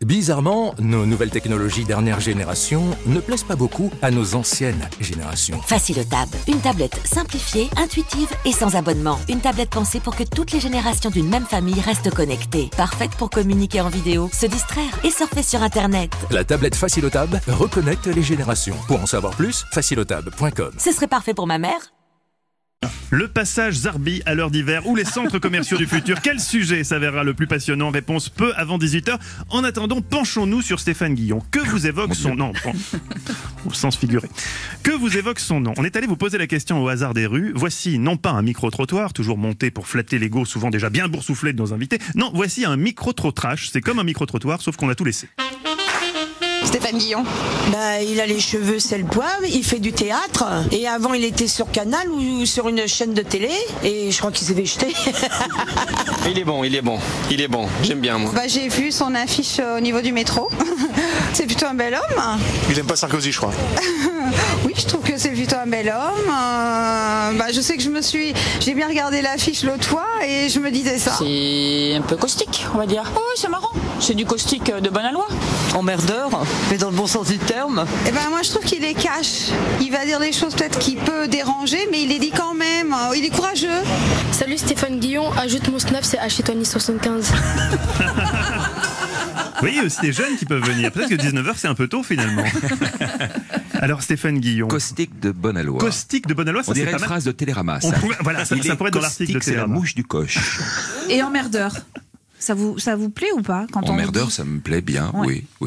Bizarrement, nos nouvelles technologies dernière génération ne plaisent pas beaucoup à nos anciennes générations. Facilotab, une tablette simplifiée, intuitive et sans abonnement. Une tablette pensée pour que toutes les générations d'une même famille restent connectées. Parfaite pour communiquer en vidéo, se distraire et surfer sur Internet. La tablette Facilotab reconnecte les générations. Pour en savoir plus, facilotab.com. Ce serait parfait pour ma mère. Le passage Zarbi à l'heure d'hiver ou les centres commerciaux du futur. Quel sujet s'avérera le plus passionnant? Réponse peu avant 18h. En attendant, penchons-nous sur Stéphane Guillon. Que vous évoque son nom? Au sens figuré. Que vous évoque son nom? On est allé vous poser la question au hasard des rues. Voici non pas un micro-trottoir, toujours monté pour flatter l'ego, souvent déjà bien boursouflé de nos invités. Non, voici un micro-trottrache. C'est comme un micro-trottoir, sauf qu'on a tout laissé. Stéphane Guillon. Il a les cheveux sel poivre, il fait du théâtre. Et avant, il était sur Canal ou sur une chaîne de télé. Et je crois qu'il s'est fait jeter. Il est bon. J'aime bien, moi. J'ai vu son affiche au niveau du métro. C'est plutôt un bel homme. Il aime pas Sarkozy, je crois. Oui, je trouve que c'est plutôt un bel homme. Je sais que j'ai bien regardé l'affiche l'autre fois et je me disais ça. C'est un peu caustique, on va dire. Oh, oui, c'est marrant. C'est du caustique de bonne aloi. Emmerdeur, mais dans le bon sens du terme. Moi, je trouve qu'il est cash. Il va dire des choses peut-être qui peut déranger, mais il les dit quand même. Il est courageux. Salut Stéphane Guillon, ajoute mon snap, c'est Hachitoni75. Oui, aussi des jeunes qui peuvent venir. Peut-être que 19h, c'est un peu tôt finalement. Alors Stéphane Guillon. Caustique de bonne aloi. Caustique de bonne aloi, ça on c'est dirait pas une mal. phrase de Télérama. Ça pourrait être dans l'article de C'est la Télérama. mouche du coche. Et emmerdeur, ça vous plaît ou pas quand Emmerdeur, ça me plaît bien, Ouais. oui.